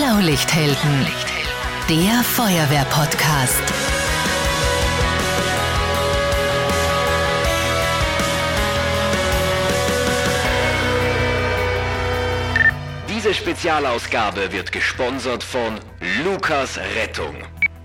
Blaulichthelden, der Feuerwehr-Podcast. Diese Spezialausgabe wird gesponsert von Lukas Rettung.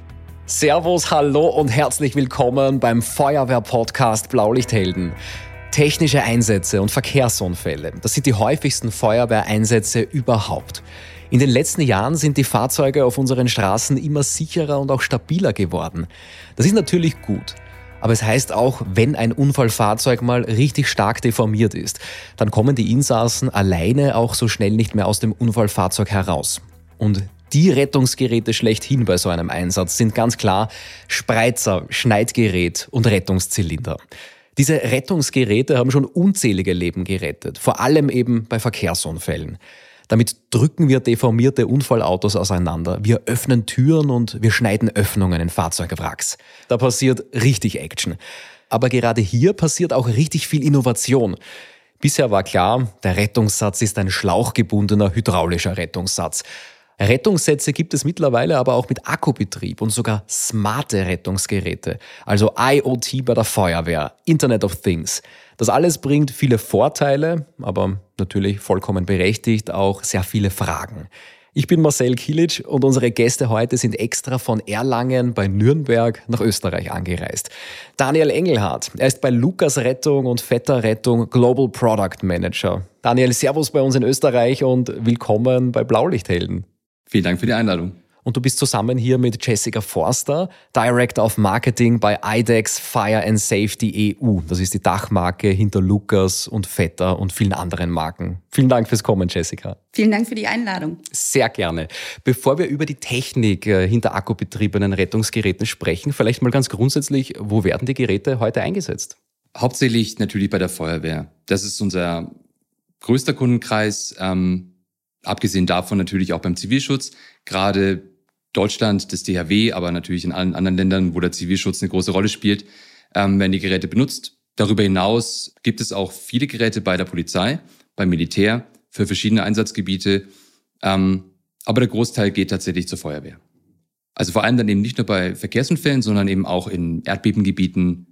Servus, hallo und herzlich willkommen beim Feuerwehr-Podcast Blaulichthelden. Technische Einsätze und Verkehrsunfälle, das sind die häufigsten Feuerwehreinsätze überhaupt. In den letzten Jahren sind die Fahrzeuge auf unseren Straßen immer sicherer und auch stabiler geworden. Das ist natürlich gut. Aber es heißt auch, wenn ein Unfallfahrzeug mal richtig stark deformiert ist, dann kommen die Insassen alleine auch so schnell nicht mehr aus dem Unfallfahrzeug heraus. Und die Rettungsgeräte schlechthin bei so einem Einsatz sind ganz klar Spreizer, Schneidgerät und Rettungszylinder. Diese Rettungsgeräte haben schon unzählige Leben gerettet, vor allem eben bei Verkehrsunfällen. Damit drücken wir deformierte Unfallautos auseinander. Wir öffnen Türen und wir schneiden Öffnungen in Fahrzeugwracks. Da passiert richtig Action. Aber gerade hier passiert auch richtig viel Innovation. Bisher war klar, der Rettungssatz ist ein schlauchgebundener hydraulischer Rettungssatz. Rettungssätze gibt es mittlerweile aber auch mit Akkubetrieb und sogar smarte Rettungsgeräte, also IoT bei der Feuerwehr, Internet of Things. Das alles bringt viele Vorteile, aber natürlich vollkommen berechtigt auch sehr viele Fragen. Ich bin Marcel Kilic und unsere Gäste heute sind extra von Erlangen bei Nürnberg nach Österreich angereist. Daniel Engelhardt, er ist bei Lukas Rettung und Vetter Rettung Global Product Manager. Daniel, Servus bei uns in Österreich und willkommen bei Blaulichthelden. Vielen Dank für die Einladung. Und du bist zusammen hier mit Jessica Forster, Director of Marketing bei IDEX Fire and Safety EU. Das ist die Dachmarke hinter Lukas und Vetter und vielen anderen Marken. Vielen Dank fürs Kommen, Jessica. Vielen Dank für die Einladung. Sehr gerne. Bevor wir über die Technik hinter akkubetriebenen Rettungsgeräten sprechen, vielleicht mal ganz grundsätzlich, wo werden die Geräte heute eingesetzt? Hauptsächlich natürlich bei der Feuerwehr. Das ist unser größter Kundenkreis. Abgesehen davon natürlich auch beim Zivilschutz. Gerade Deutschland, das DHW, aber natürlich in allen anderen Ländern, wo der Zivilschutz eine große Rolle spielt, werden die Geräte benutzt. Darüber hinaus gibt es auch viele Geräte bei der Polizei, beim Militär, für verschiedene Einsatzgebiete. Aber der Großteil geht tatsächlich zur Feuerwehr. Also vor allem dann eben nicht nur bei Verkehrsunfällen, sondern eben auch in Erdbebengebieten,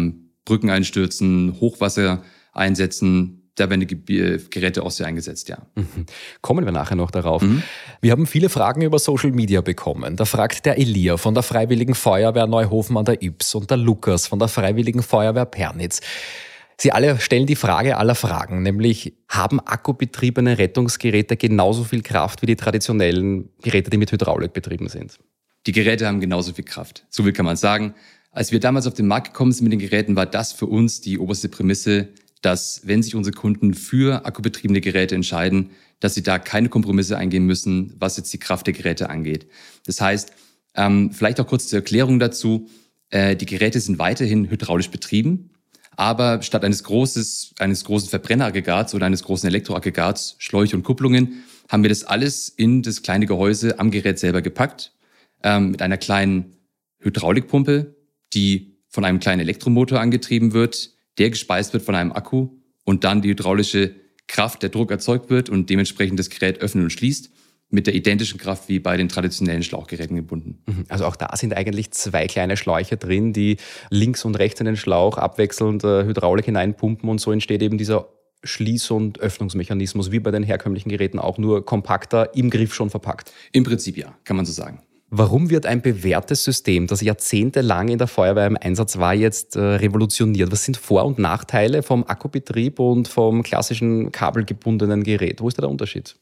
Brückeneinstürzen, Hochwassereinsätzen. Da werden die Geräte auch sehr eingesetzt, ja. Kommen wir nachher noch darauf. Wir haben viele Fragen über Social Media bekommen. Da fragt der Elia von der Freiwilligen Feuerwehr Neuhofen an der Ybbs und der Lukas von der Freiwilligen Feuerwehr Pernitz. Sie alle stellen die Frage aller Fragen, nämlich haben akkubetriebene Rettungsgeräte genauso viel Kraft wie die traditionellen Geräte, die mit Hydraulik betrieben sind? Die Geräte haben genauso viel Kraft. So viel kann man sagen. Als wir damals auf den Markt gekommen sind mit den Geräten, war das für uns die oberste Prämisse, dass, wenn sich unsere Kunden für akkubetriebene Geräte entscheiden, dass sie da keine Kompromisse eingehen müssen, was jetzt die Kraft der Geräte angeht. Das heißt, vielleicht auch kurz zur Erklärung dazu, die Geräte sind weiterhin hydraulisch betrieben, aber statt eines großen Verbrenneraggregats oder eines großen Elektroaggregats, Schläuche und Kupplungen, haben wir das alles in das kleine Gehäuse am Gerät selber gepackt, mit einer kleinen Hydraulikpumpe, die von einem kleinen Elektromotor angetrieben wird, der gespeist wird von einem Akku und dann die hydraulische Kraft, der Druck erzeugt wird und dementsprechend das Gerät öffnet und schließt, mit der identischen Kraft wie bei den traditionellen Schlauchgeräten gebunden. Also auch da sind eigentlich zwei kleine Schläuche drin, die links und rechts in den Schlauch abwechselnd Hydraulik hineinpumpen und so entsteht eben dieser Schließ- und Öffnungsmechanismus, wie bei den herkömmlichen Geräten auch, nur kompakter, im Griff schon verpackt. Im Prinzip ja, kann man so sagen. Warum wird ein bewährtes System, das jahrzehntelang in der Feuerwehr im Einsatz war, jetzt revolutioniert? Was sind Vor- und Nachteile vom Akkubetrieb und vom klassischen kabelgebundenen Gerät? Wo ist da der Unterschied?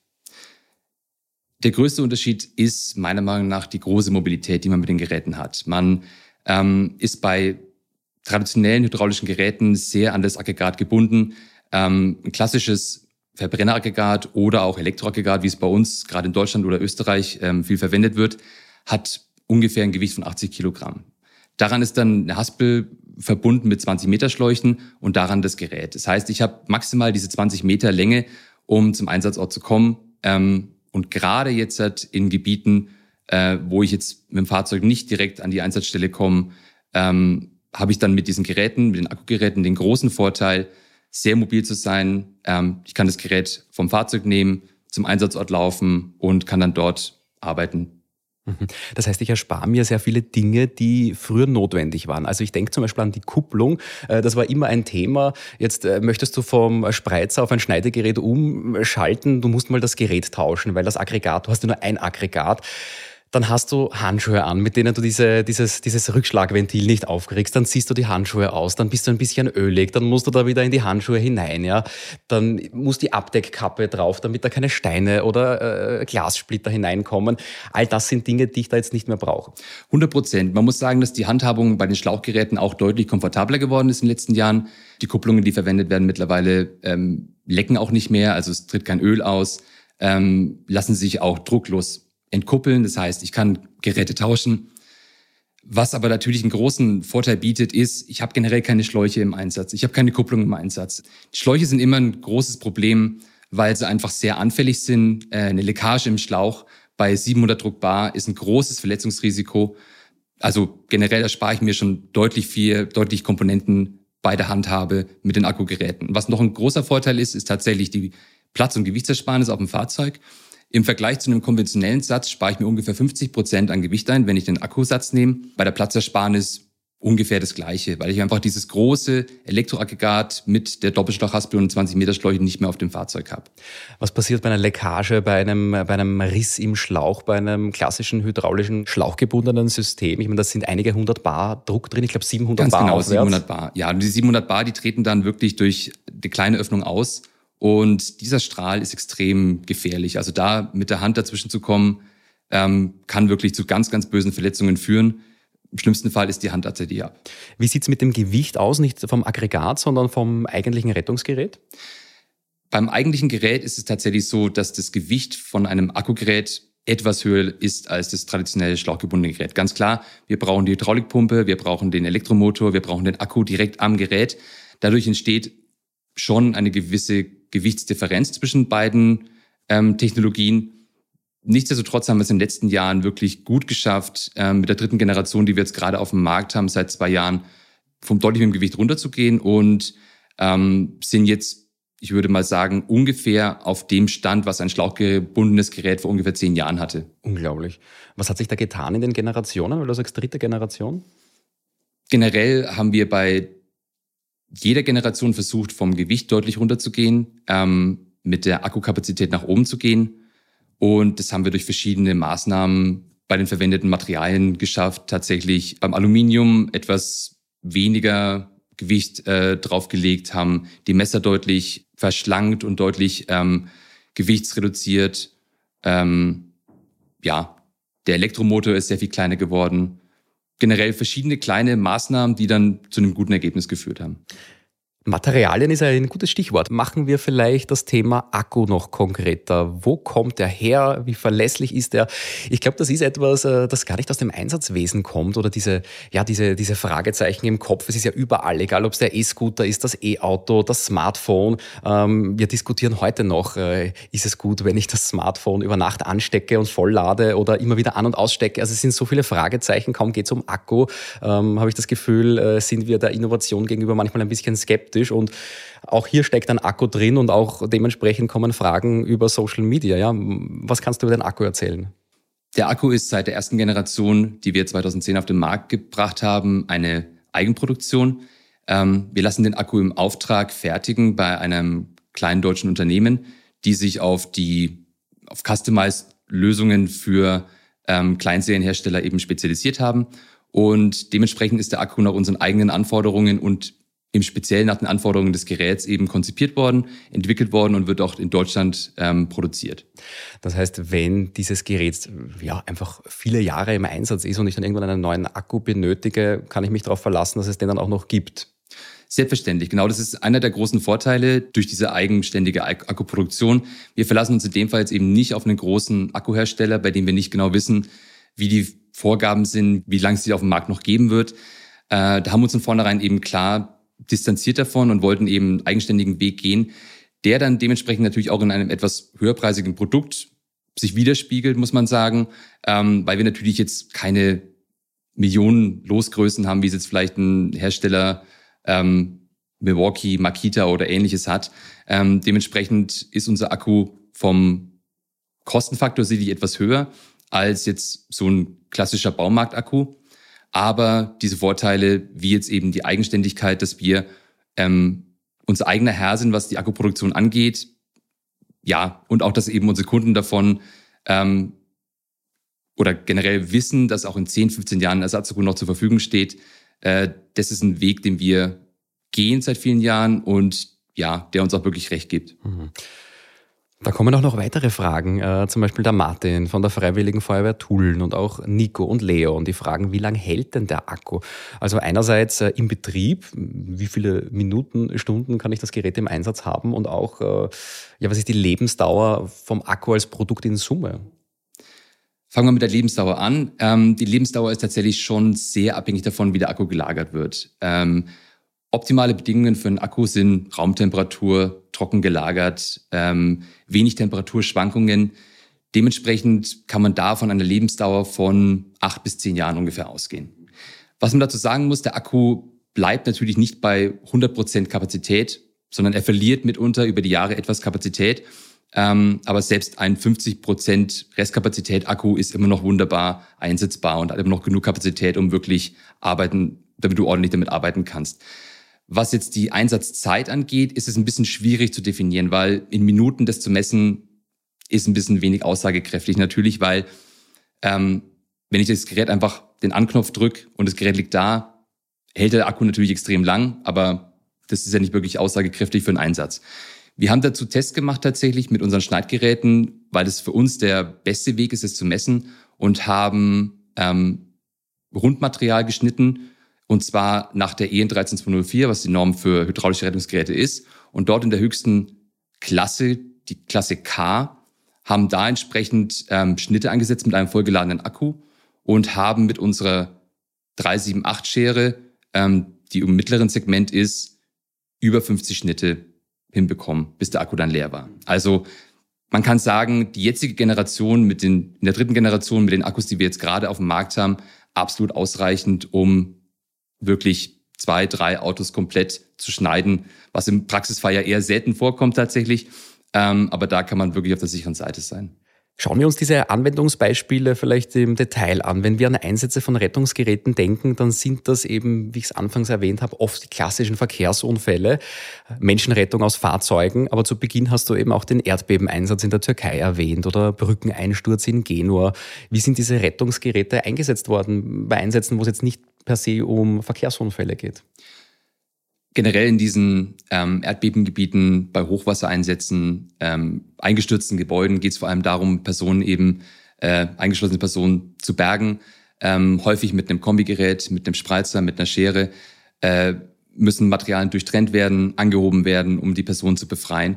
Der größte Unterschied ist meiner Meinung nach die große Mobilität, die man mit den Geräten hat. Man ist bei traditionellen hydraulischen Geräten sehr an das Aggregat gebunden. Ein klassisches Verbrenneraggregat oder auch Elektroaggregat, wie es bei uns gerade in Deutschland oder Österreich viel verwendet wird, hat ungefähr ein Gewicht von 80 Kilogramm. Daran ist dann eine Haspel verbunden mit 20 Meter Schläuchen und daran das Gerät. Das heißt, ich habe maximal diese 20 Meter Länge, um zum Einsatzort zu kommen. Und gerade jetzt in Gebieten, wo ich jetzt mit dem Fahrzeug nicht direkt an die Einsatzstelle komme, habe ich dann mit diesen Geräten, mit den Akkugeräten, den großen Vorteil, sehr mobil zu sein. Ich kann das Gerät vom Fahrzeug nehmen, zum Einsatzort laufen und kann dann dort arbeiten. Das heißt, ich erspare mir sehr viele Dinge, die früher notwendig waren. Also ich denke zum Beispiel an die Kupplung. Das war immer ein Thema. Jetzt möchtest du vom Spreizer auf ein Schneidegerät umschalten. Du musst mal das Gerät tauschen, weil das Aggregat, du hast ja nur ein Aggregat. Dann hast du Handschuhe an, mit denen du dieses Rückschlagventil nicht aufkriegst. Dann ziehst du die Handschuhe aus, dann bist du ein bisschen ölig, dann musst du da wieder in die Handschuhe hinein. Ja? Dann muss die Abdeckkappe drauf, damit da keine Steine oder Glassplitter hineinkommen. All das sind Dinge, die ich da jetzt nicht mehr brauche. 100%. Man muss sagen, dass die Handhabung bei den Schlauchgeräten auch deutlich komfortabler geworden ist in den letzten Jahren. Die Kupplungen, die verwendet werden mittlerweile, lecken auch nicht mehr, also es tritt kein Öl aus, lassen sich auch drucklos entkuppeln. Das heißt, ich kann Geräte tauschen. Was aber natürlich einen großen Vorteil bietet, ist, ich habe generell keine Schläuche im Einsatz. Ich habe keine Kupplung im Einsatz. Die Schläuche sind immer ein großes Problem, weil sie einfach sehr anfällig sind. Eine Leckage im Schlauch bei 700 Druck bar ist ein großes Verletzungsrisiko. Also generell erspare ich mir schon deutlich Komponenten bei der Handhabe mit den Akkugeräten. Was noch ein großer Vorteil ist, ist tatsächlich die Platz- und Gewichtsersparnis auf dem Fahrzeug. Im Vergleich zu einem konventionellen Satz spare ich mir ungefähr 50% an Gewicht ein, wenn ich den Akkusatz nehme. Bei der Platzersparnis ungefähr das Gleiche, weil ich einfach dieses große Elektroaggregat mit der Doppelschlauchhaspel und 20-Meter-Schläuche nicht mehr auf dem Fahrzeug habe. Was passiert bei einer Leckage, bei einem Riss im Schlauch, bei einem klassischen hydraulischen schlauchgebundenen System? Ich meine, das sind einige 100 bar Druck drin, ich glaube 700 Ganz Bar genau, aufwärts. 700 Bar. Ja, und die 700 Bar, die treten dann wirklich durch die kleine Öffnung aus. Und dieser Strahl ist extrem gefährlich. Also da mit der Hand dazwischen zu kommen, kann wirklich zu ganz, ganz bösen Verletzungen führen. Im schlimmsten Fall ist die Hand tatsächlich ab. Wie sieht es mit dem Gewicht aus? Nicht vom Aggregat, sondern vom eigentlichen Rettungsgerät? Beim eigentlichen Gerät ist es tatsächlich so, dass das Gewicht von einem Akkugerät etwas höher ist als das traditionelle schlauchgebundene Gerät. Ganz klar, wir brauchen die Hydraulikpumpe, wir brauchen den Elektromotor, wir brauchen den Akku direkt am Gerät. Dadurch entsteht schon eine gewisse Gewichtsdifferenz zwischen beiden Technologien. Nichtsdestotrotz haben wir es in den letzten Jahren wirklich gut geschafft, mit der dritten Generation, die wir jetzt gerade auf dem Markt haben, seit 2 Jahren, vom deutlichen Gewicht runterzugehen und sind jetzt, ich würde mal sagen, ungefähr auf dem Stand, was ein schlauchgebundenes Gerät vor ungefähr 10 Jahren hatte. Unglaublich. Was hat sich da getan in den Generationen, weil du sagst dritte Generation? Generell haben wir bei jeder Generation versucht, vom Gewicht deutlich runterzugehen, mit der Akkukapazität nach oben zu gehen. Und das haben wir durch verschiedene Maßnahmen bei den verwendeten Materialien geschafft. Tatsächlich beim Aluminium etwas weniger Gewicht draufgelegt, haben die Messer deutlich verschlankt und deutlich gewichtsreduziert. Der Elektromotor ist sehr viel kleiner geworden. Generell verschiedene kleine Maßnahmen, die dann zu einem guten Ergebnis geführt haben. Materialien ist ein gutes Stichwort. Machen wir vielleicht das Thema Akku noch konkreter. Wo kommt der her? Wie verlässlich ist der? Ich glaube, das ist etwas, das gar nicht aus dem Einsatzwesen kommt oder diese Fragezeichen im Kopf. Es ist ja überall, egal ob es der E-Scooter ist, das E-Auto, das Smartphone. Wir diskutieren heute noch, ist es gut, wenn ich das Smartphone über Nacht anstecke und volllade oder immer wieder an- und ausstecke? Also es sind so viele Fragezeichen, kaum geht es um Akku. Habe ich das Gefühl, sind wir der Innovation gegenüber manchmal ein bisschen skeptisch. Und auch hier steckt ein Akku drin und auch dementsprechend kommen Fragen über Social Media. Ja? Was kannst du über den Akku erzählen? Der Akku ist seit der ersten Generation, die wir 2010 auf den Markt gebracht haben, eine Eigenproduktion. Wir lassen den Akku im Auftrag fertigen bei einem kleinen deutschen Unternehmen, die sich auf Customized-Lösungen für Kleinserienhersteller eben spezialisiert haben. Und dementsprechend ist der Akku nach unseren eigenen Anforderungen und im Speziellen nach den Anforderungen des Geräts eben konzipiert worden, entwickelt worden und wird auch in Deutschland produziert. Das heißt, wenn dieses Gerät einfach viele Jahre im Einsatz ist und ich dann irgendwann einen neuen Akku benötige, kann ich mich darauf verlassen, dass es den dann auch noch gibt? Selbstverständlich, genau. Das ist einer der großen Vorteile durch diese eigenständige Akkuproduktion. Wir verlassen uns in dem Fall jetzt eben nicht auf einen großen Akkuhersteller, bei dem wir nicht genau wissen, wie die Vorgaben sind, wie lange es sie auf dem Markt noch geben wird. Da haben wir uns von vornherein eben klar distanziert davon und wollten eben einen eigenständigen Weg gehen, der dann dementsprechend natürlich auch in einem etwas höherpreisigen Produkt sich widerspiegelt, muss man sagen, weil wir natürlich jetzt keine Millionen Losgrößen haben, wie es jetzt vielleicht ein Hersteller Milwaukee, Makita oder ähnliches hat. Dementsprechend ist unser Akku vom Kostenfaktor sicherlich etwas höher, als jetzt so ein klassischer Baumarktakku. Aber diese Vorteile, wie jetzt eben die Eigenständigkeit, dass wir unser eigener Herr sind, was die Akkuproduktion angeht, ja, und auch, dass eben unsere Kunden davon oder generell wissen, dass auch in 10, 15 Jahren ein Ersatzakku noch zur Verfügung steht, das ist ein Weg, den wir gehen seit vielen Jahren und ja, der uns auch wirklich recht gibt. Da kommen auch noch weitere Fragen, zum Beispiel der Martin von der Freiwilligen Feuerwehr Tulln und auch Nico und Leo. Und die fragen, wie lange hält denn der Akku? Also einerseits im Betrieb, wie viele Minuten, Stunden kann ich das Gerät im Einsatz haben? Und auch, was ist die Lebensdauer vom Akku als Produkt in Summe? Fangen wir mit der Lebensdauer an. Die Lebensdauer ist tatsächlich schon sehr abhängig davon, wie der Akku gelagert wird. Optimale Bedingungen für einen Akku sind Raumtemperatur, trocken gelagert, wenig Temperaturschwankungen. Dementsprechend kann man da von einer Lebensdauer von 8 bis 10 Jahren ungefähr ausgehen. Was man dazu sagen muss, der Akku bleibt natürlich nicht bei 100% Kapazität, sondern er verliert mitunter über die Jahre etwas Kapazität. Aber selbst ein 50% Restkapazität Akku ist immer noch wunderbar einsetzbar und hat immer noch genug Kapazität, um wirklich damit du ordentlich damit arbeiten kannst. Was jetzt die Einsatzzeit angeht, ist es ein bisschen schwierig zu definieren, weil in Minuten das zu messen ist ein bisschen wenig aussagekräftig. Natürlich, weil wenn ich das Gerät einfach den Anknopf drücke und das Gerät liegt da, hält der Akku natürlich extrem lang, aber das ist ja nicht wirklich aussagekräftig für einen Einsatz. Wir haben dazu Tests gemacht tatsächlich mit unseren Schneidgeräten, weil das für uns der beste Weg ist, es zu messen, und haben Rundmaterial geschnitten, und zwar nach der EN 13204, was die Norm für hydraulische Rettungsgeräte ist. Und dort in der höchsten Klasse, die Klasse K, haben da entsprechend Schnitte angesetzt mit einem vollgeladenen Akku und haben mit unserer 378-Schere, die im mittleren Segment ist, über 50 Schnitte hinbekommen, bis der Akku dann leer war. Also man kann sagen, die jetzige Generation in der dritten Generation mit den Akkus, die wir jetzt gerade auf dem Markt haben, absolut ausreichend, um wirklich 2, 3 Autos komplett zu schneiden, was im Praxisfall ja eher selten vorkommt tatsächlich. Aber da kann man wirklich auf der sicheren Seite sein. Schauen wir uns diese Anwendungsbeispiele vielleicht im Detail an. Wenn wir an Einsätze von Rettungsgeräten denken, dann sind das eben, wie ich es anfangs erwähnt habe, oft die klassischen Verkehrsunfälle, Menschenrettung aus Fahrzeugen. Aber zu Beginn hast du eben auch den Erdbebeneinsatz in der Türkei erwähnt oder Brückeneinsturz in Genua. Wie sind diese Rettungsgeräte eingesetzt worden bei Einsätzen, wo es jetzt nicht per se um Verkehrsunfälle geht? Generell in diesen Erdbebengebieten, bei Hochwassereinsätzen, eingestürzten Gebäuden geht es vor allem darum, eingeschlossene Personen zu bergen. Häufig mit einem Kombigerät, mit einem Spreizer, mit einer Schere müssen Materialien durchtrennt werden, angehoben werden, um die Person zu befreien.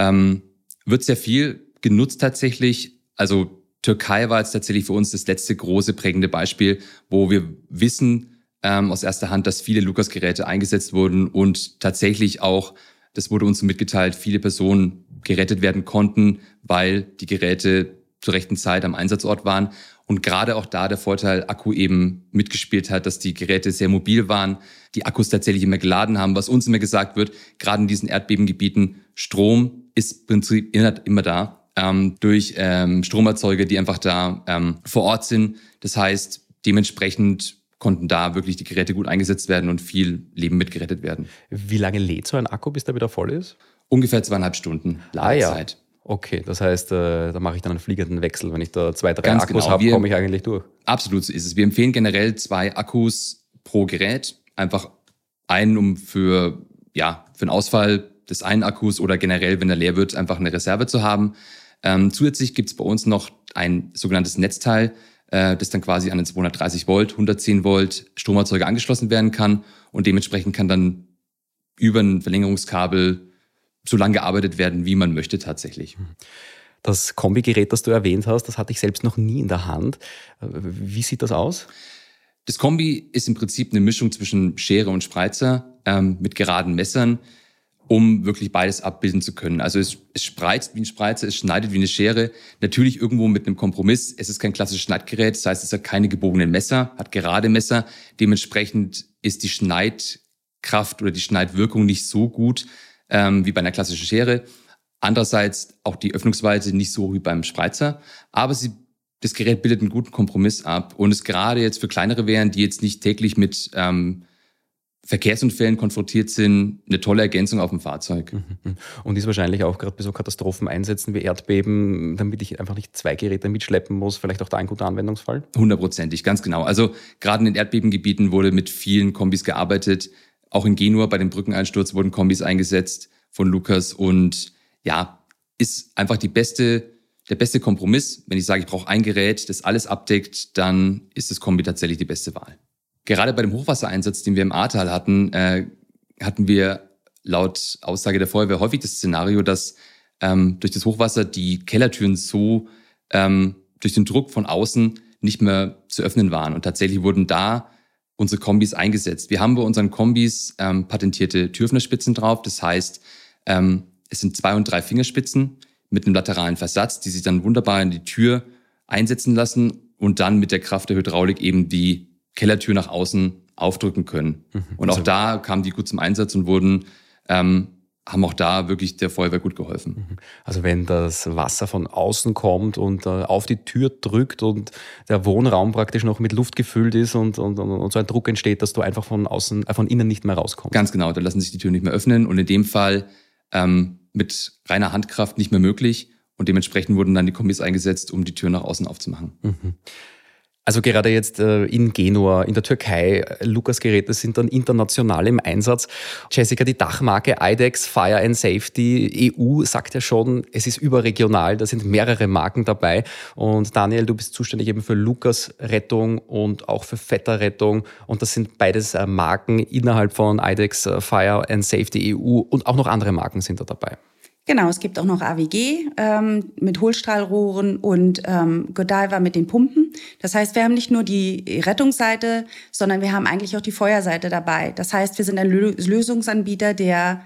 Wird sehr viel genutzt tatsächlich. Also Türkei war jetzt tatsächlich für uns das letzte große prägende Beispiel, wo wir wissen aus erster Hand, dass viele Lucas-Geräte eingesetzt wurden und tatsächlich auch, das wurde uns mitgeteilt, viele Personen gerettet werden konnten, weil die Geräte zur rechten Zeit am Einsatzort waren. Und gerade auch da der Vorteil Akku eben mitgespielt hat, dass die Geräte sehr mobil waren, die Akkus tatsächlich immer geladen haben. Was uns immer gesagt wird, gerade in diesen Erdbebengebieten, Strom ist im Prinzip immer da, durch Stromerzeuger, die einfach da vor Ort sind. Das heißt, dementsprechend konnten da wirklich die Geräte gut eingesetzt werden und viel Leben mitgerettet werden. Wie lange lädt so ein Akku, bis der wieder voll ist? Ungefähr 2,5 Stunden Ladezeit. Ja. Okay, das heißt, da mache ich dann einen fliegenden Wechsel. Wenn ich da 2, 3 Ganz Akkus genau. habe, komme ich eigentlich durch. Absolut, so ist es. Wir empfehlen generell 2 Akkus pro Gerät. Einfach einen, um für einen Ausfall des einen Akkus oder generell, wenn er leer wird, einfach eine Reserve zu haben. Zusätzlich gibt es bei uns noch ein sogenanntes Netzteil, das dann quasi an den 230 Volt, 110 Volt Stromerzeuger angeschlossen werden kann und dementsprechend kann dann über ein Verlängerungskabel so lange gearbeitet werden, wie man möchte tatsächlich. Das Kombigerät, das du erwähnt hast, das hatte ich selbst noch nie in der Hand. Wie sieht das aus? Das Kombi ist im Prinzip eine Mischung zwischen Schere und Spreizer mit geraden Messern, um wirklich beides abbilden zu können. Also es spreizt wie ein Spreizer, es schneidet wie eine Schere. Natürlich irgendwo mit einem Kompromiss. Es ist kein klassisches Schneidgerät, das heißt, es hat keine gebogenen Messer, hat gerade Messer. Dementsprechend ist die Schneidkraft oder die Schneidwirkung nicht so gut wie bei einer klassischen Schere. Andererseits auch die Öffnungsweite nicht so wie beim Spreizer. Aber sie das Gerät bildet einen guten Kompromiss ab und ist gerade jetzt für kleinere Wehren, die jetzt nicht täglich mit Verkehrsunfällen konfrontiert sind, eine tolle Ergänzung auf dem Fahrzeug. Und ist wahrscheinlich auch gerade bei so Katastropheneinsätzen wie Erdbeben, damit ich einfach nicht 2 Geräte mitschleppen muss, vielleicht auch da ein guter Anwendungsfall? 100%, ganz genau. Also gerade in den Erdbebengebieten wurde mit vielen Kombis gearbeitet. Auch in Genua bei dem Brückeneinsturz wurden Kombis eingesetzt von Lucas und ja, ist einfach der beste Kompromiss. Wenn ich sage, ich brauche ein Gerät, das alles abdeckt, dann ist das Kombi tatsächlich die beste Wahl. Gerade bei dem Hochwassereinsatz, den wir im Ahrtal hatten, hatten wir laut Aussage der Feuerwehr häufig das Szenario, dass durch das Hochwasser die Kellertüren so durch den Druck von außen nicht mehr zu öffnen waren. Und tatsächlich wurden da unsere Kombis eingesetzt. Wir haben bei unseren Kombis patentierte Türöffnerspitzen drauf. Das heißt, es sind 2 und 3 Fingerspitzen mit einem lateralen Versatz, die sich dann wunderbar in die Tür einsetzen lassen und dann mit der Kraft der Hydraulik eben die Kellertür nach außen aufdrücken können. Und auch da kamen die gut zum Einsatz und haben auch da wirklich der Feuerwehr gut geholfen. Also wenn das Wasser von außen kommt und auf die Tür drückt und der Wohnraum praktisch noch mit Luft gefüllt ist und so ein Druck entsteht, dass du einfach von innen nicht mehr rauskommst. Ganz genau, da lassen sich die Türen nicht mehr öffnen und in dem Fall mit reiner Handkraft nicht mehr möglich und dementsprechend wurden dann die Kombis eingesetzt, um die Tür nach außen aufzumachen. Also gerade jetzt in Genua, in der Türkei, Lucas-Geräte sind dann international im Einsatz. Jessica, die Dachmarke IDEX Fire and Safety EU sagt ja schon, es ist überregional, da sind mehrere Marken dabei. Und Daniel, du bist zuständig eben für Lucas-Rettung und auch für Vetter-Rettung. Und das sind beides Marken innerhalb von IDEX Fire and Safety EU und auch noch andere Marken sind da dabei. Genau, es gibt auch noch AWG mit Hohlstrahlrohren und Godiva mit den Pumpen. Das heißt, wir haben nicht nur die Rettungsseite, sondern wir haben eigentlich auch die Feuerseite dabei. Das heißt, wir sind ein Lösungsanbieter, der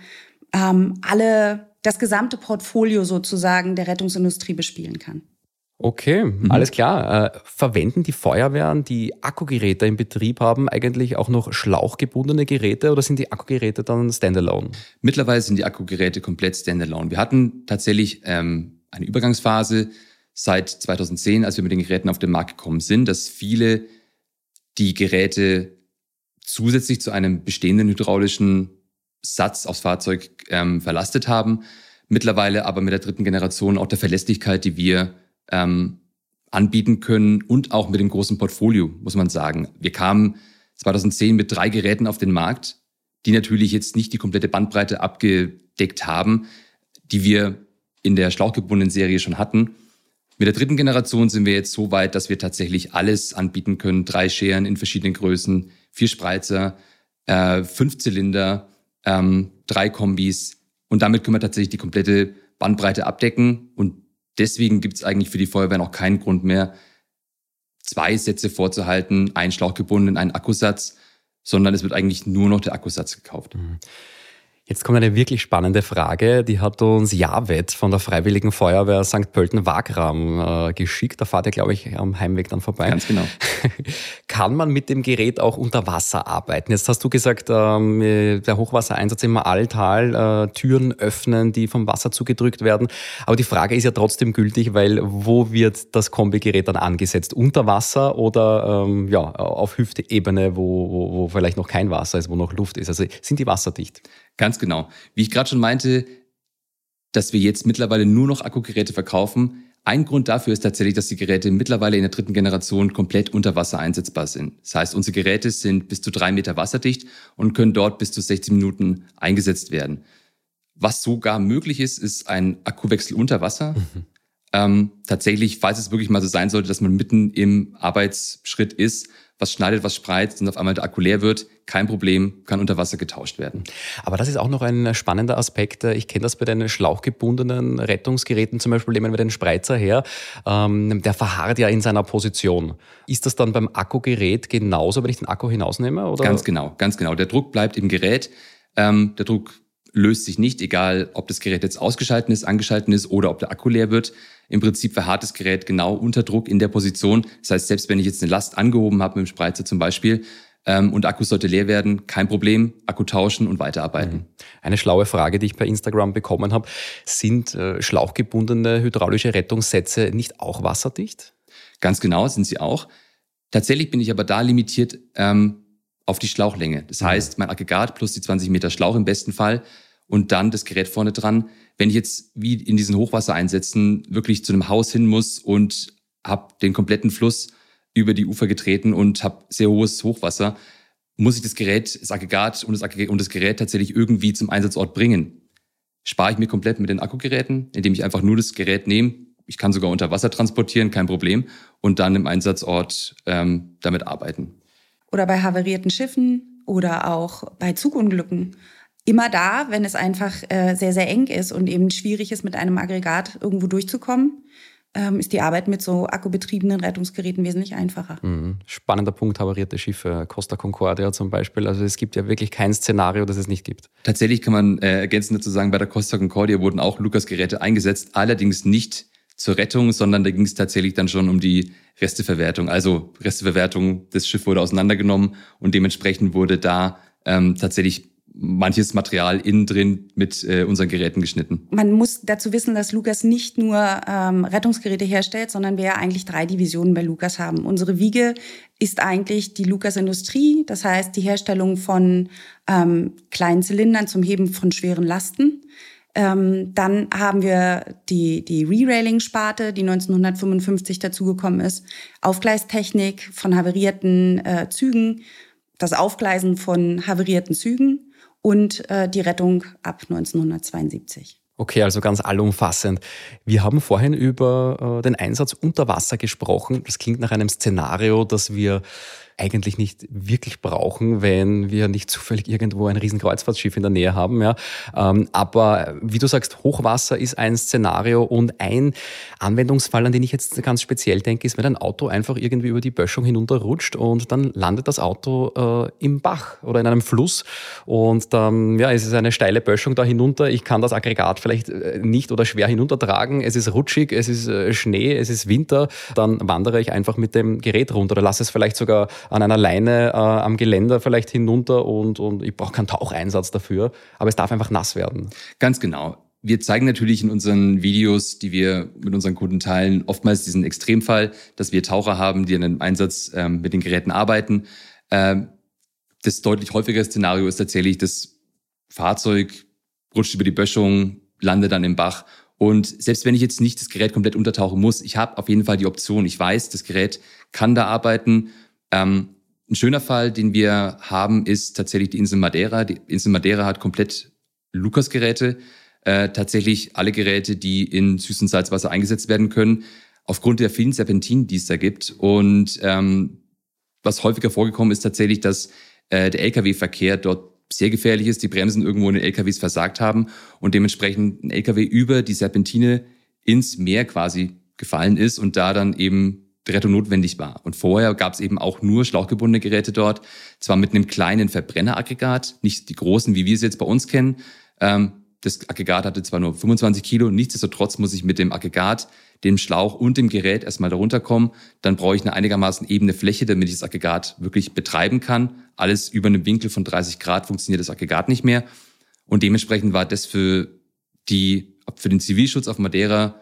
das gesamte Portfolio sozusagen der Rettungsindustrie bespielen kann. Okay, alles klar. Verwenden die Feuerwehren, die Akkugeräte im Betrieb haben, eigentlich auch noch schlauchgebundene Geräte oder sind die Akkugeräte dann standalone? Mittlerweile sind die Akkugeräte komplett standalone. Wir hatten tatsächlich eine Übergangsphase seit 2010, als wir mit den Geräten auf den Markt gekommen sind, dass viele die Geräte zusätzlich zu einem bestehenden hydraulischen Satz aufs Fahrzeug verlastet haben. Mittlerweile aber mit der 3. Generation auch der Verlässlichkeit, die wir anbieten können und auch mit dem großen Portfolio, muss man sagen. Wir kamen 2010 mit 3 Geräten auf den Markt, die natürlich jetzt nicht die komplette Bandbreite abgedeckt haben, die wir in der schlauchgebundenen Serie schon hatten. Mit der 3. Generation sind wir jetzt so weit, dass wir tatsächlich alles anbieten können. 3 Scheren in verschiedenen Größen, 4 Spreizer, 5 Zylinder, 3 Kombis. Und damit können wir tatsächlich die komplette Bandbreite abdecken. Und deswegen gibt es eigentlich für die Feuerwehr noch keinen Grund mehr, 2 Sätze vorzuhalten, einen schlauchgebundenen, einen Akkusatz, sondern es wird eigentlich nur noch der Akkusatz gekauft. Jetzt kommt eine wirklich spannende Frage, die hat uns Javed von der Freiwilligen Feuerwehr St. Pölten-Wagram geschickt. Da fahrt ihr, glaube ich, am Heimweg dann vorbei. Ganz genau. Kann man mit dem Gerät auch unter Wasser arbeiten? Jetzt hast du gesagt, der Hochwassereinsatz im Ahrtal, Türen öffnen, die vom Wasser zugedrückt werden. Aber die Frage ist ja trotzdem gültig, weil wo wird das Kombigerät dann angesetzt? Unter Wasser oder auf Hüftebene, wo vielleicht noch kein Wasser ist, wo noch Luft ist? Also sind die wasserdicht? Ganz genau. Wie ich gerade schon meinte, dass wir jetzt mittlerweile nur noch Akkugeräte verkaufen. Ein Grund dafür ist tatsächlich, dass die Geräte mittlerweile in der 3. Generation komplett unter Wasser einsetzbar sind. Das heißt, unsere Geräte sind bis zu 3 Meter wasserdicht und können dort bis zu 60 Minuten eingesetzt werden. Was sogar möglich ist, ist ein Akkuwechsel unter Wasser. Tatsächlich, falls es wirklich mal so sein sollte, dass man mitten im Arbeitsschritt ist, was schneidet, was spreizt und auf einmal der Akku leer wird, kein Problem, kann unter Wasser getauscht werden. Aber das ist auch noch ein spannender Aspekt. Ich kenne das bei den schlauchgebundenen Rettungsgeräten, zum Beispiel nehmen wir den Spreizer her, der verharrt ja in seiner Position. Ist das dann beim Akkugerät genauso, wenn ich den Akku hinausnehme? Oder? Ganz genau. Der Druck bleibt im Gerät. Der Druck löst sich nicht, egal ob das Gerät jetzt ausgeschaltet ist, angeschaltet ist oder ob der Akku leer wird. Im Prinzip verharrt das Gerät genau unter Druck in der Position. Das heißt, selbst wenn ich jetzt eine Last angehoben habe mit dem Spreizer zum Beispiel und der Akku sollte leer werden, kein Problem, Akku tauschen und weiterarbeiten. Eine schlaue Frage, die ich bei Instagram bekommen habe. Sind schlauchgebundene hydraulische Rettungssätze nicht auch wasserdicht? Ganz genau, sind sie auch. Tatsächlich bin ich aber da limitiert auf die Schlauchlänge. Das heißt, mein Aggregat plus die 20 Meter Schlauch im besten Fall und dann das Gerät vorne dran. Wenn ich jetzt wie in diesen Hochwassereinsätzen wirklich zu einem Haus hin muss und habe den kompletten Fluss über die Ufer getreten und habe sehr hohes Hochwasser, muss ich das Gerät, das Aggregat und das Gerät tatsächlich irgendwie zum Einsatzort bringen. Spare ich mir komplett mit den Akkugeräten, indem ich einfach nur das Gerät nehme. Ich kann sogar unter Wasser transportieren, kein Problem. Und dann im Einsatzort damit arbeiten. Oder bei havarierten Schiffen oder auch bei Zugunglücken. Immer da, wenn es einfach sehr, sehr eng ist und eben schwierig ist, mit einem Aggregat irgendwo durchzukommen, ist die Arbeit mit so akkubetriebenen Rettungsgeräten wesentlich einfacher. Spannender Punkt, havarierte Schiffe, Costa Concordia zum Beispiel. Also es gibt ja wirklich kein Szenario, das es nicht gibt. Tatsächlich kann man ergänzend dazu sagen, bei der Costa Concordia wurden auch Lucas-Geräte eingesetzt, allerdings nicht zur Rettung, sondern da ging es tatsächlich dann schon um die Resteverwertung. Also Resteverwertung, das Schiff wurde auseinandergenommen und dementsprechend wurde da tatsächlich manches Material innen drin mit unseren Geräten geschnitten. Man muss dazu wissen, dass Lucas nicht nur Rettungsgeräte herstellt, sondern wir ja eigentlich 3 Divisionen bei Lucas haben. Unsere Wiege ist eigentlich die Lucas-Industrie, das heißt die Herstellung von kleinen Zylindern zum Heben von schweren Lasten. Dann haben wir die Re-Railing-Sparte, die 1955 dazugekommen ist, Aufgleistechnik von havarierten Zügen, das Aufgleisen von havarierten Zügen und die Rettung ab 1972. Okay, also ganz allumfassend. Wir haben vorhin über den Einsatz unter Wasser gesprochen. Das klingt nach einem Szenario, das wir eigentlich nicht wirklich brauchen, wenn wir nicht zufällig irgendwo ein riesen Kreuzfahrtschiff in der Nähe haben. Ja. Aber wie du sagst, Hochwasser ist ein Szenario und ein Anwendungsfall, an den ich jetzt ganz speziell denke, ist, wenn ein Auto einfach irgendwie über die Böschung hinunterrutscht und dann landet das Auto im Bach oder in einem Fluss und dann es ist eine steile Böschung da hinunter. Ich kann das Aggregat vielleicht nicht oder schwer hinuntertragen. Es ist rutschig, es ist Schnee, es ist Winter. Dann wandere ich einfach mit dem Gerät runter oder lasse es vielleicht sogar an einer Leine am Geländer vielleicht hinunter und ich brauche keinen Taucheinsatz dafür, aber es darf einfach nass werden. Ganz genau. Wir zeigen natürlich in unseren Videos, die wir mit unseren Kunden teilen, oftmals diesen Extremfall, dass wir Taucher haben, die an einem Einsatz mit den Geräten arbeiten. Das deutlich häufigere Szenario ist tatsächlich, das Fahrzeug rutscht über die Böschung, landet dann im Bach. Und selbst wenn ich jetzt nicht das Gerät komplett untertauchen muss, ich habe auf jeden Fall die Option. Ich weiß, das Gerät kann da arbeiten. Ein schöner Fall, den wir haben, ist tatsächlich die Insel Madeira. Die Insel Madeira hat komplett Lucas-Geräte. Tatsächlich alle Geräte, die in Süß- und Salzwasser eingesetzt werden können, aufgrund der vielen Serpentinen, die es da gibt. Und was häufiger vorgekommen ist tatsächlich, dass der Lkw-Verkehr dort sehr gefährlich ist, die Bremsen irgendwo in den LKWs versagt haben und dementsprechend ein LKW über die Serpentine ins Meer quasi gefallen ist und da dann eben Rettung notwendig war. Und vorher gab es eben auch nur schlauchgebundene Geräte dort, zwar mit einem kleinen Verbrenneraggregat, nicht die großen, wie wir es jetzt bei uns kennen. Das Aggregat hatte zwar nur 25 Kilo, nichtsdestotrotz muss ich mit dem Aggregat, dem Schlauch und dem Gerät erstmal darunter kommen. Dann brauche ich eine einigermaßen ebene Fläche, damit ich das Aggregat wirklich betreiben kann. Alles über einem Winkel von 30 Grad funktioniert das Aggregat nicht mehr. Und dementsprechend war das für den Zivilschutz auf Madeira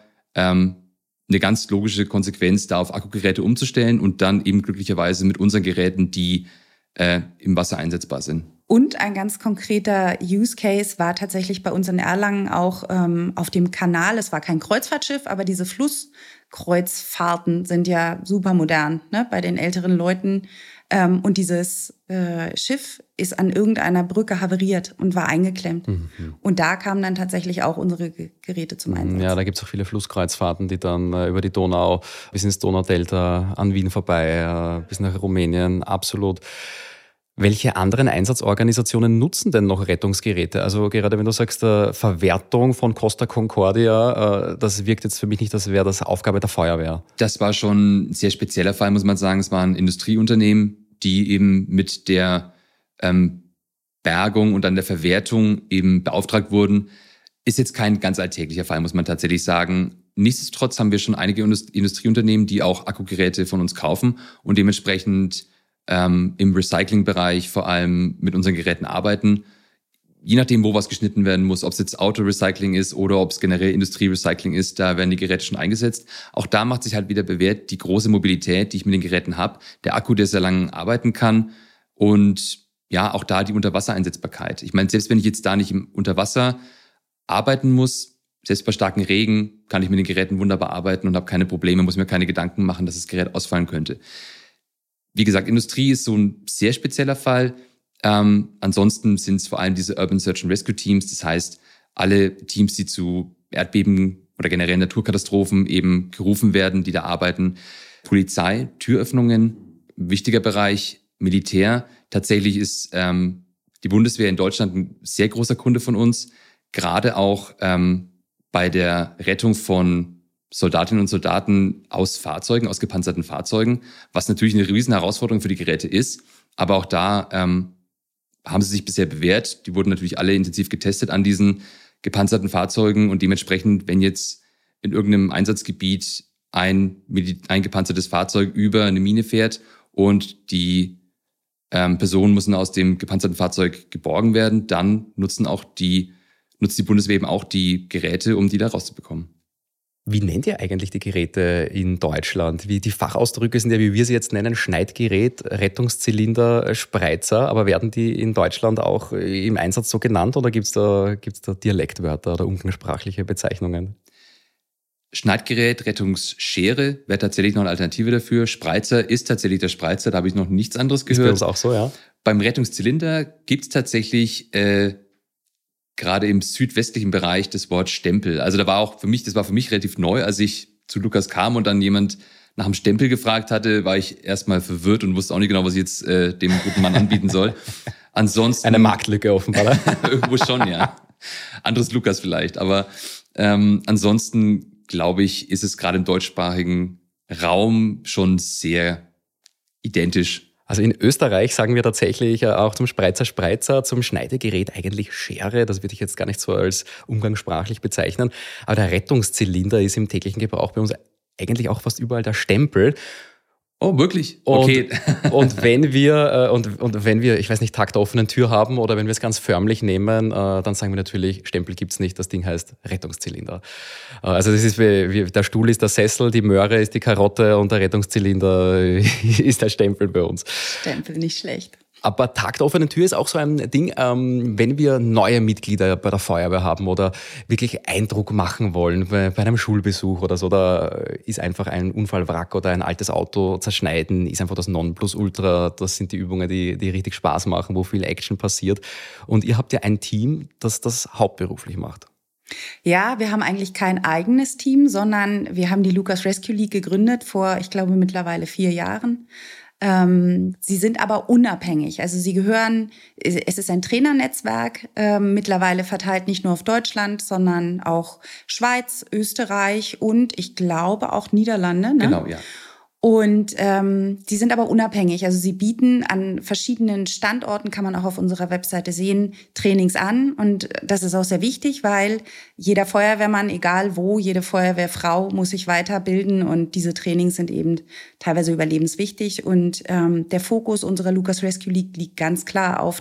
eine ganz logische Konsequenz, da auf Akkugeräte umzustellen und dann eben glücklicherweise mit unseren Geräten, die im Wasser einsetzbar sind. Und ein ganz konkreter Use Case war tatsächlich bei uns in Erlangen auch auf dem Kanal. Es war kein Kreuzfahrtschiff, aber diese Flusskreuzfahrten sind ja super modern, ne, bei den älteren Leuten. Und dieses Schiff ist an irgendeiner Brücke havariert und war eingeklemmt. Und da kamen dann tatsächlich auch unsere Geräte zum Einsatz. Ja, da gibt es auch viele Flusskreuzfahrten, die dann über die Donau bis ins Donaudelta, an Wien vorbei, bis nach Rumänien, absolut. Welche anderen Einsatzorganisationen nutzen denn noch Rettungsgeräte? Also gerade wenn du sagst, Verwertung von Costa Concordia, das wirkt jetzt für mich nicht, als wäre das Aufgabe der Feuerwehr. Das war schon ein sehr spezieller Fall, muss man sagen. Es waren Industrieunternehmen, die eben mit der Bergung und dann der Verwertung eben beauftragt wurden. Ist jetzt kein ganz alltäglicher Fall, muss man tatsächlich sagen. Nichtsdestotrotz haben wir schon einige Industrieunternehmen, die auch Akkugeräte von uns kaufen und dementsprechend im Recyclingbereich vor allem mit unseren Geräten arbeiten. je nachdem, wo was geschnitten werden muss, ob es jetzt Autorecycling ist oder ob es generell Industrierecycling ist, da werden die Geräte schon eingesetzt. Auch da macht sich halt wieder bewährt die große Mobilität, die ich mit den Geräten habe, der Akku, der sehr lange arbeiten kann und ja, auch da die Unterwassereinsetzbarkeit. Ich meine, selbst wenn ich jetzt da nicht unter Wasser arbeiten muss, selbst bei starkem Regen kann ich mit den Geräten wunderbar arbeiten und habe keine Probleme, muss mir keine Gedanken machen, dass das Gerät ausfallen könnte. Wie gesagt, Industrie ist so ein sehr spezieller Fall. Ansonsten sind es vor allem diese Urban Search and Rescue Teams, das heißt alle Teams, die zu Erdbeben oder generell Naturkatastrophen eben gerufen werden, die da arbeiten. Polizei, Türöffnungen, wichtiger Bereich, Militär. Tatsächlich ist die Bundeswehr in Deutschland ein sehr großer Kunde von uns, gerade auch bei der Rettung von Soldatinnen und Soldaten aus Fahrzeugen, aus gepanzerten Fahrzeugen, was natürlich eine riesen Herausforderung für die Geräte ist, aber auch da haben sie sich bisher bewährt. Die wurden natürlich alle intensiv getestet an diesen gepanzerten Fahrzeugen und dementsprechend, wenn jetzt in irgendeinem Einsatzgebiet ein gepanzertes Fahrzeug über eine Mine fährt und die Personen müssen aus dem gepanzerten Fahrzeug geborgen werden, dann nutzt die Bundeswehr eben auch die Geräte, um die da rauszubekommen. Wie nennt ihr eigentlich die Geräte in Deutschland? Die Fachausdrücke sind ja, wie wir sie jetzt nennen, Schneidgerät, Rettungszylinder, Spreizer. Aber werden die in Deutschland auch im Einsatz so genannt oder gibt's da Dialektwörter oder umgangssprachliche Bezeichnungen? Schneidgerät, Rettungsschere wäre tatsächlich noch eine Alternative dafür. Spreizer ist tatsächlich der Spreizer, da habe ich noch nichts anderes gehört. Ist bei uns auch so, ja. Beim Rettungszylinder gibt's tatsächlich gerade im südwestlichen Bereich das Wort Stempel. Also das war für mich relativ neu, als ich zu Lukas kam und dann jemand nach dem Stempel gefragt hatte, war ich erstmal verwirrt und wusste auch nicht genau, was ich jetzt dem guten Mann anbieten soll. Ansonsten eine Marktlücke offenbar. Irgendwo schon, ja. Anderes Lukas vielleicht, aber ansonsten glaube ich, ist es gerade im deutschsprachigen Raum schon sehr identisch. Also in Österreich sagen wir tatsächlich auch zum Spreizer, zum Schneidegerät eigentlich Schere. Das würde ich jetzt gar nicht so als umgangssprachlich bezeichnen. Aber der Rettungszylinder ist im täglichen Gebrauch bei uns eigentlich auch fast überall der Stempel. Oh, wirklich? Okay. Und wenn wir, ich weiß nicht, Tag der offenen Tür haben oder wenn wir es ganz förmlich nehmen, dann sagen wir natürlich, Stempel gibt's nicht, das Ding heißt Rettungszylinder. Also das ist der Stuhl ist der Sessel, die Möhre ist die Karotte und der Rettungszylinder ist der Stempel bei uns. Stempel, nicht schlecht. Aber Tag der offenen Tür ist auch so ein Ding, wenn wir neue Mitglieder bei der Feuerwehr haben oder wirklich Eindruck machen wollen bei einem Schulbesuch oder so, da ist einfach ein Unfallwrack oder ein altes Auto zerschneiden, ist einfach das Nonplusultra. Das sind die Übungen, die richtig Spaß machen, wo viel Action passiert. Und ihr habt ja ein Team, das das hauptberuflich macht. Ja, wir haben eigentlich kein eigenes Team, sondern wir haben die Lucas Rescue League gegründet vor, ich glaube, mittlerweile 4 Jahren. Sie sind aber unabhängig. Also es ist ein Trainernetzwerk, mittlerweile verteilt nicht nur auf Deutschland, sondern auch Schweiz, Österreich und ich glaube auch Niederlande. Ne? Genau, ja. Und die sind aber unabhängig. Also sie bieten an verschiedenen Standorten, kann man auch auf unserer Webseite sehen, Trainings an. Und das ist auch sehr wichtig, weil jeder Feuerwehrmann, egal wo, jede Feuerwehrfrau muss sich weiterbilden. Und diese Trainings sind eben teilweise überlebenswichtig. Und der Fokus unserer Lucas Rescue League liegt ganz klar auf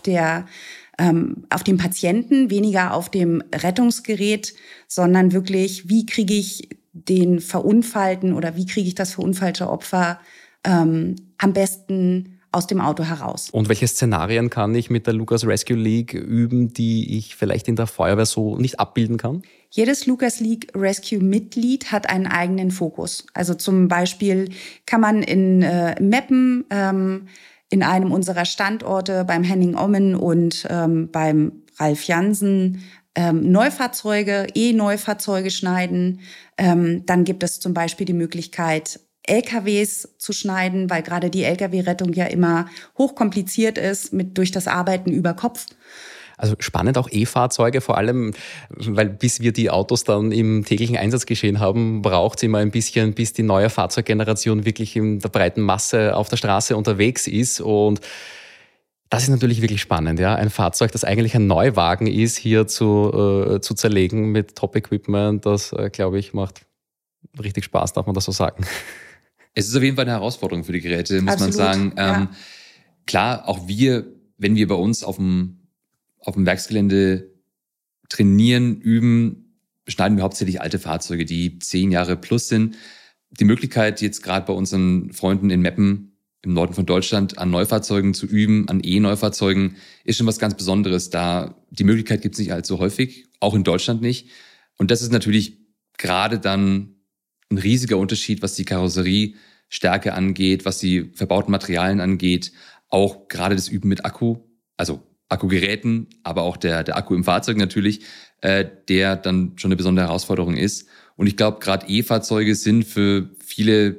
dem Patienten, weniger auf dem Rettungsgerät, sondern wirklich, wie kriege ich den Verunfallten oder wie kriege ich das verunfallte Opfer am besten aus dem Auto heraus. Und welche Szenarien kann ich mit der Lucas Rescue League üben, die ich vielleicht in der Feuerwehr so nicht abbilden kann? Jedes Lucas League Rescue Mitglied hat einen eigenen Fokus. Also zum Beispiel kann man in Meppen in einem unserer Standorte beim Henning Ommen und beim Ralf Jansen E-Neufahrzeuge schneiden. Dann gibt es zum Beispiel die Möglichkeit, LKWs zu schneiden, weil gerade die LKW-Rettung ja immer hochkompliziert ist durch das Arbeiten über Kopf. Also spannend auch E-Fahrzeuge, vor allem, weil bis wir die Autos dann im täglichen Einsatzgeschehen haben, braucht es immer ein bisschen, bis die neue Fahrzeuggeneration wirklich in der breiten Masse auf der Straße unterwegs ist. Und das ist natürlich wirklich spannend, ja. Ein Fahrzeug, das eigentlich ein Neuwagen ist, hier zu zerlegen mit Top-Equipment, das, glaube ich, macht richtig Spaß, darf man das so sagen. Es ist auf jeden Fall eine Herausforderung für die Geräte, muss Absolut, man sagen. ja. Klar, auch wenn wir bei uns auf dem auf dem Werksgelände trainieren, üben, beschneiden wir hauptsächlich alte Fahrzeuge, die 10 Jahre plus sind. Die Möglichkeit, jetzt gerade bei unseren Freunden in Meppen im Norden von Deutschland an Neufahrzeugen zu üben, an E-Neufahrzeugen, ist schon was ganz Besonderes. Da die Möglichkeit gibt es nicht allzu häufig, auch in Deutschland nicht. Und das ist natürlich gerade dann ein riesiger Unterschied, was die Karosseriestärke angeht, was die verbauten Materialien angeht, auch gerade das Üben mit Akku, also Akkugeräten, aber auch der Akku im Fahrzeug natürlich, der dann schon eine besondere Herausforderung ist. Und ich glaube, gerade E-Fahrzeuge sind für viele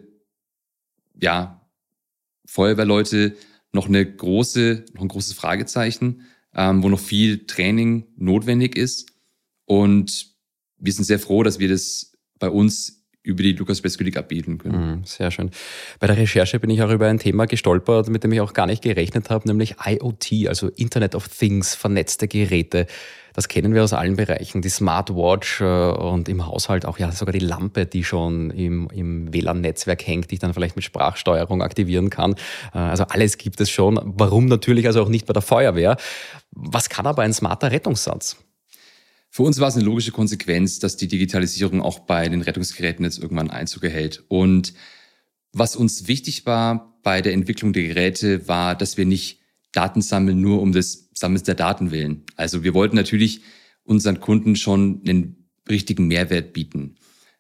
Feuerwehrleute noch ein großes Fragezeichen, wo noch viel Training notwendig ist. Und wir sind sehr froh, dass wir das bei uns über die Lucas Rescue abbilden können. Sehr schön. Bei der Recherche bin ich auch über ein Thema gestolpert, mit dem ich auch gar nicht gerechnet habe, nämlich IoT, also Internet of Things, vernetzte Geräte. Das kennen wir aus allen Bereichen, die Smartwatch und im Haushalt auch sogar die Lampe, die schon im WLAN-Netzwerk hängt, die ich dann vielleicht mit Sprachsteuerung aktivieren kann. Also alles gibt es schon. Warum natürlich also auch nicht bei der Feuerwehr? Was kann aber ein smarter Rettungssatz? Für uns war es eine logische Konsequenz, dass die Digitalisierung auch bei den Rettungsgeräten jetzt irgendwann Einzug erhält. Und was uns wichtig war bei der Entwicklung der Geräte, war, dass wir nicht Daten sammeln, nur um des Sammelns der Daten willen. Also wir wollten natürlich unseren Kunden schon einen richtigen Mehrwert bieten.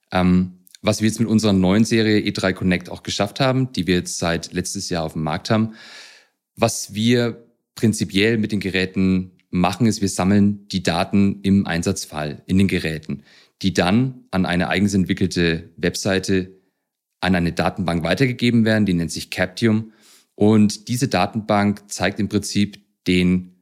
Was wir jetzt mit unserer neuen Serie E3 Connect auch geschafft haben, die wir jetzt seit letztes Jahr auf dem Markt haben, was wir prinzipiell mit den Geräten machen, ist, wir sammeln die Daten im Einsatzfall in den Geräten, die dann an eine eigens entwickelte Webseite, an eine Datenbank weitergegeben werden, die nennt sich Captium. Und diese Datenbank zeigt im Prinzip den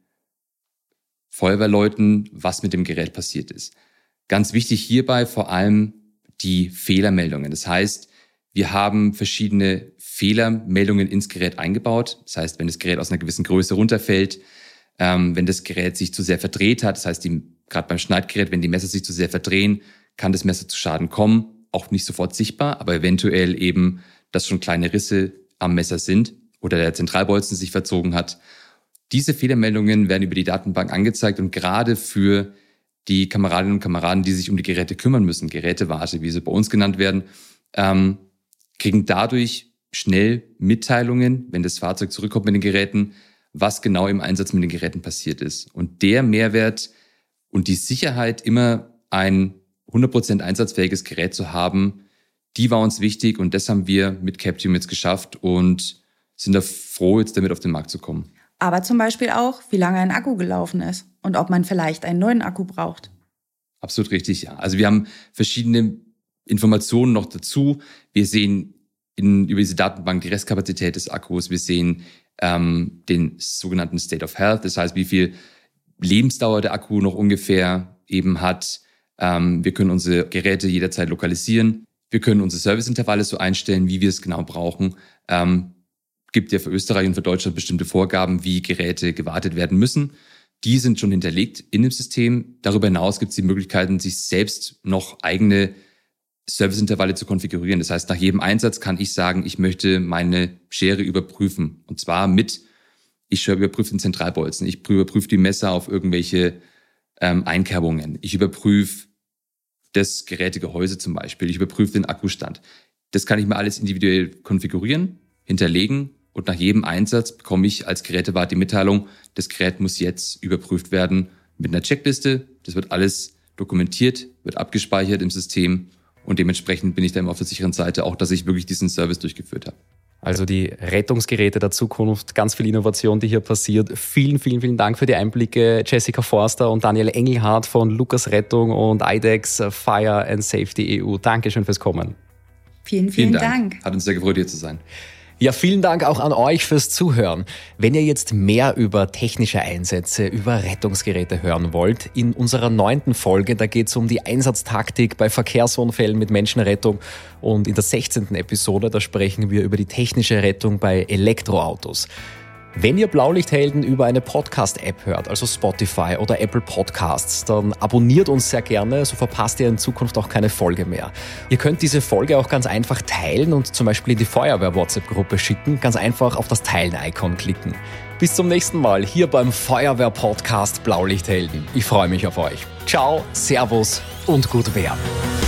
Feuerwehrleuten, was mit dem Gerät passiert ist. Ganz wichtig hierbei vor allem die Fehlermeldungen. Das heißt, wir haben verschiedene Fehlermeldungen ins Gerät eingebaut. Das heißt, wenn das Gerät aus einer gewissen Größe runterfällt, wenn das Gerät sich zu sehr verdreht hat, das heißt, gerade beim Schneidgerät, wenn die Messer sich zu sehr verdrehen, kann das Messer zu Schaden kommen. Auch nicht sofort sichtbar, aber eventuell eben, dass schon kleine Risse am Messer sind oder der Zentralbolzen sich verzogen hat. Diese Fehlermeldungen werden über die Datenbank angezeigt und gerade für die Kameradinnen und Kameraden, die sich um die Geräte kümmern müssen, Gerätewarte, wie sie bei uns genannt werden, kriegen dadurch schnell Mitteilungen, wenn das Fahrzeug zurückkommt mit den Geräten, was genau im Einsatz mit den Geräten passiert ist. Und der Mehrwert und die Sicherheit, immer ein 100% einsatzfähiges Gerät zu haben, die war uns wichtig und das haben wir mit Captium jetzt geschafft und sind da froh, jetzt damit auf den Markt zu kommen. Aber zum Beispiel auch, wie lange ein Akku gelaufen ist und ob man vielleicht einen neuen Akku braucht. Absolut richtig, ja. Also wir haben verschiedene Informationen noch dazu. Wir sehen über diese Datenbank die Restkapazität des Akkus. Wir sehen den sogenannten State of Health, das heißt, wie viel Lebensdauer der Akku noch ungefähr eben hat. Wir können unsere Geräte jederzeit lokalisieren. Wir können unsere Serviceintervalle so einstellen, wie wir es genau brauchen. Gibt ja für Österreich und für Deutschland bestimmte Vorgaben, wie Geräte gewartet werden müssen. Die sind schon hinterlegt in dem System. Darüber hinaus gibt es die Möglichkeiten, sich selbst noch eigene Serviceintervalle zu konfigurieren. Das heißt, nach jedem Einsatz kann ich sagen, ich möchte meine Schere überprüfen. Und zwar ich überprüfe den Zentralbolzen, ich überprüfe die Messer auf irgendwelche Einkerbungen. Ich überprüfe das Gerätegehäuse zum Beispiel. Ich überprüfe den Akkustand. Das kann ich mir alles individuell konfigurieren, hinterlegen und nach jedem Einsatz bekomme ich als Gerätewart die Mitteilung, das Gerät muss jetzt überprüft werden mit einer Checkliste. Das wird alles dokumentiert, wird abgespeichert im System. Und dementsprechend bin ich da immer auf der sicheren Seite, auch dass ich wirklich diesen Service durchgeführt habe. Also die Rettungsgeräte der Zukunft, ganz viel Innovation, die hier passiert. Vielen, vielen, vielen Dank für die Einblicke, Jessica Forster und Daniel Engelhardt von Lucas Rettung und IDEX Fire and Safety EU. Dankeschön fürs Kommen. Vielen Dank. Hat uns sehr gefreut, hier zu sein. Ja, vielen Dank auch an euch fürs Zuhören. Wenn ihr jetzt mehr über technische Einsätze, über Rettungsgeräte hören wollt, in unserer 9. Folge, da geht es um die Einsatztaktik bei Verkehrsunfällen mit Menschenrettung und in der 16. Episode, da sprechen wir über die technische Rettung bei Elektroautos. Wenn ihr Blaulichthelden über eine Podcast-App hört, also Spotify oder Apple Podcasts, dann abonniert uns sehr gerne, so verpasst ihr in Zukunft auch keine Folge mehr. Ihr könnt diese Folge auch ganz einfach teilen und zum Beispiel in die Feuerwehr-WhatsApp-Gruppe schicken, ganz einfach auf das Teilen-Icon klicken. Bis zum nächsten Mal hier beim Feuerwehr-Podcast Blaulichthelden. Ich freue mich auf euch. Ciao, Servus und gut Wehr.